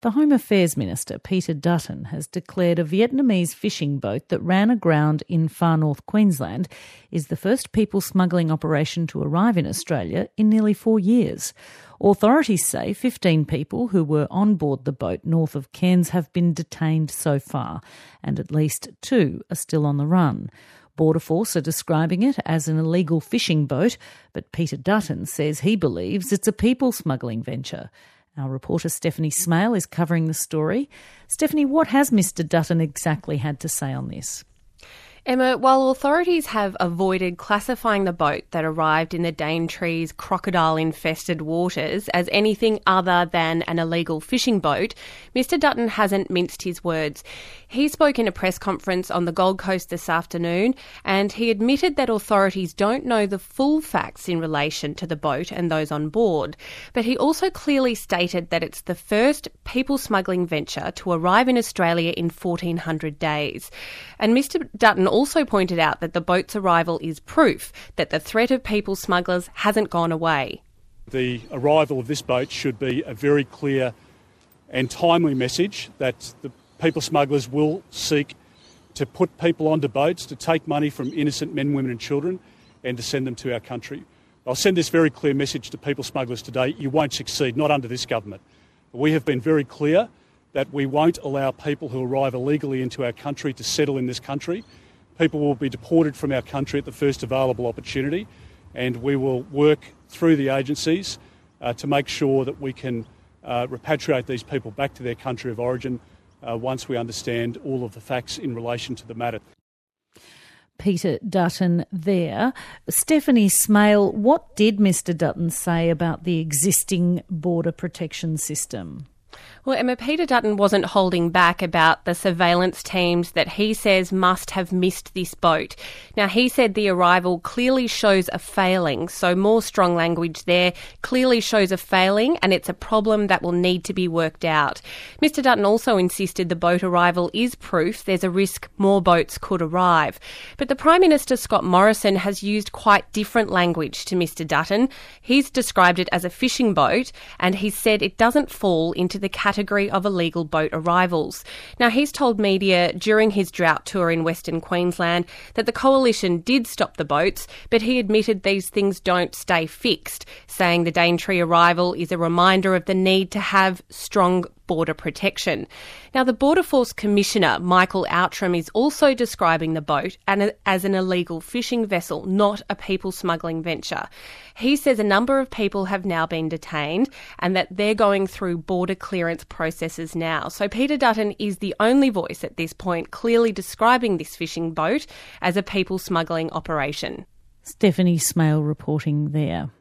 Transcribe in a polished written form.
The Home Affairs Minister, Peter Dutton, has declared a Vietnamese fishing boat that ran aground in far north Queensland is the first people smuggling operation to arrive in Australia in nearly 4 years. Authorities say 15 people who were on board the boat north of Cairns have been detained so far, and at least 2 are still on the run. Border Force are describing it as an illegal fishing boat, but Peter Dutton says he believes it's a people smuggling venture. Our reporter Stephanie Smale is covering the story. Stephanie, what has Mr Dutton exactly had to say on this? Emma, while authorities have avoided classifying the boat that arrived in the Danetree's crocodile-infested waters as anything other than an illegal fishing boat, Mr Dutton hasn't minced his words. He spoke in a press conference on the Gold Coast this afternoon, and he admitted that authorities don't know the full facts in relation to the boat and those on board. But he also clearly stated that it's the first people smuggling venture to arrive in Australia in 1,400 days. And Mr Dutton also pointed out that the boat's arrival is proof that the threat of people smugglers hasn't gone away. The arrival of this boat should be a very clear and timely message that the people smugglers will seek to put people onto boats, to take money from innocent men, women and children and to send them to our country. I'll send this very clear message to people smugglers today. You won't succeed, not under this government. We have been very clear that we won't allow people who arrive illegally into our country to settle in this country. People will be deported from our country at the first available opportunity, and we will work through the agencies to make sure that we can repatriate these people back to their country of origin once we understand all of the facts in relation to the matter. Peter Dutton there. Stephanie Smale, what did Mr Dutton say about the existing border protection system? Well, Emma, Peter Dutton wasn't holding back about the surveillance teams that he says must have missed this boat. Now, he said the arrival clearly shows a failing, so more strong language there, clearly shows a failing, and it's a problem that will need to be worked out. Mr Dutton also insisted the boat arrival is proof there's a risk more boats could arrive. But the Prime Minister, Scott Morrison, has used quite different language to Mr Dutton. He's described it as a fishing boat, and he said it doesn't fall into the category of illegal boat arrivals. Now, he's told media during his drought tour in Western Queensland that the Coalition did stop the boats, but he admitted these things don't stay fixed, saying the Danetree arrival is a reminder of the need to have strong border protection. Now, the Border Force Commissioner, Michael Outram, is also describing the boat as an illegal fishing vessel, not a people smuggling venture. He says a number of people have now been detained and that they're going through border clearance processes now. So Peter Dutton is the only voice at this point clearly describing this fishing boat as a people smuggling operation. Stephanie Smale reporting there.